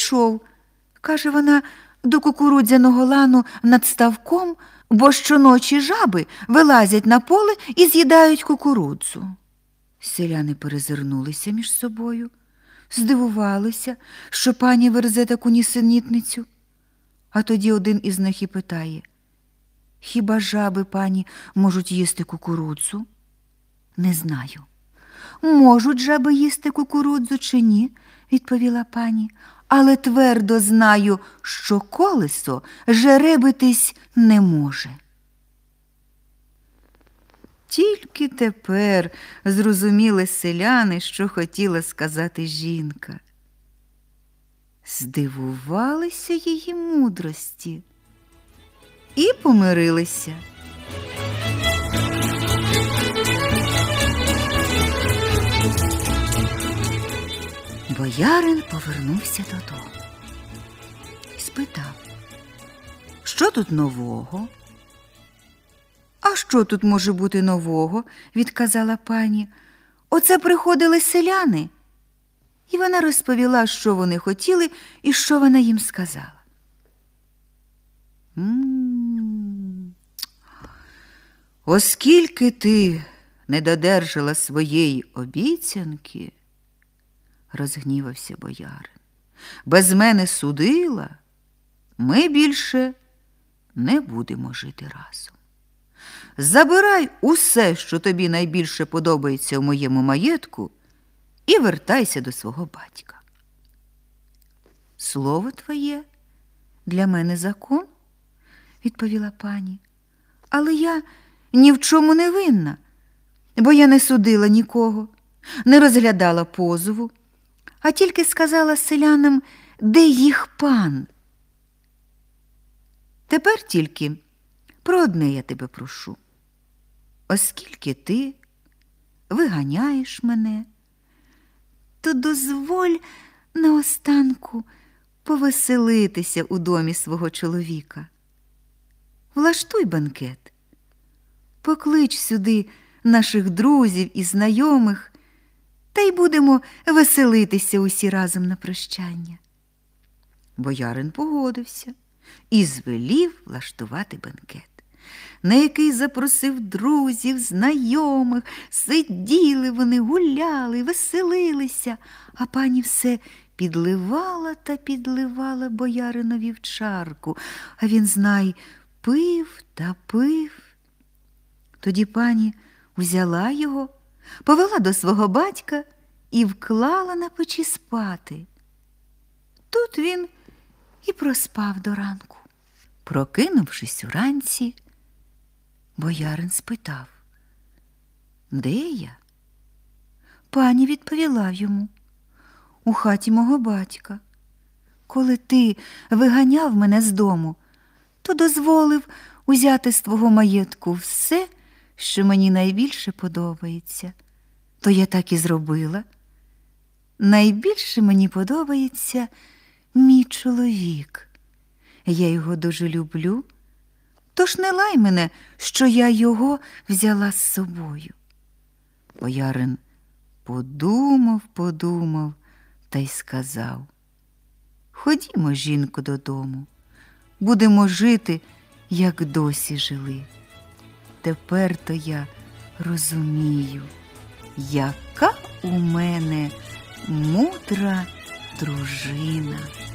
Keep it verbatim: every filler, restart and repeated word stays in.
пішов, каже вона, до кукурудзяного лану над ставком, бо щоночі жаби вилазять на поле і з'їдають кукурудзу. Селяни перезирнулися між собою, здивувалися, що пані верзе таку нісенітницю. А тоді один із них і питає: «Хіба жаби, пані, можуть їсти кукурудзу?» «Не знаю, можуть жаби їсти кукурудзу чи ні», – відповіла пані, «але твердо знаю, що колесо жеребитись не може». Тільки тепер зрозуміли селяни, що хотіла сказати жінка. Здивувалися її мудрості і помирилися. Боярин повернувся додому і спитав: «Що тут нового?» «А що тут може бути нового?» – відказала пані. «Оце приходили селяни». І вона розповіла, що вони хотіли і що вона їм сказала. «М-м-м, оскільки ти не додержала своєї обіцянки, – розгнівався боярин, – без мене судила, ми більше не будемо жити разом. Забирай усе, що тобі найбільше подобається в моєму маєтку, і вертайся до свого батька». «Слово твоє для мене закон», – відповіла пані, «але я ні в чому не винна, бо я не судила нікого, не розглядала позову, а тільки сказала селянам, де їх пан. Тепер тільки про одне я тебе прошу. Оскільки ти виганяєш мене, то дозволь наостанку повеселитися у домі свого чоловіка. Влаштуй банкет, поклич сюди наших друзів і знайомих, та й будемо веселитися усі разом на прощання». Боярин погодився і звелів влаштувати банкет, на який запросив друзів, знайомих. Сиділи вони, гуляли, веселилися, а пані все підливала та підливала бояринові в чарку, а він, знай, пив та пив. Тоді пані взяла його, повела до свого батька і вклала на печі спати. Тут він і проспав до ранку. Прокинувшись уранці, боярин спитав: «Де я?» Пані відповіла йому: «У хаті мого батька. Коли ти виганяв мене з дому, то дозволив узяти з твого маєтку все, що мені найбільше подобається. То я так і зробила. Найбільше мені подобається мій чоловік. Я його дуже люблю, тож не лай мене, що я його взяла з собою». Боярин подумав, подумав та й сказав: «Ходімо, жінко, додому, будемо жити, як досі жили. Тепер-то я розумію, яка у мене мудра дружина».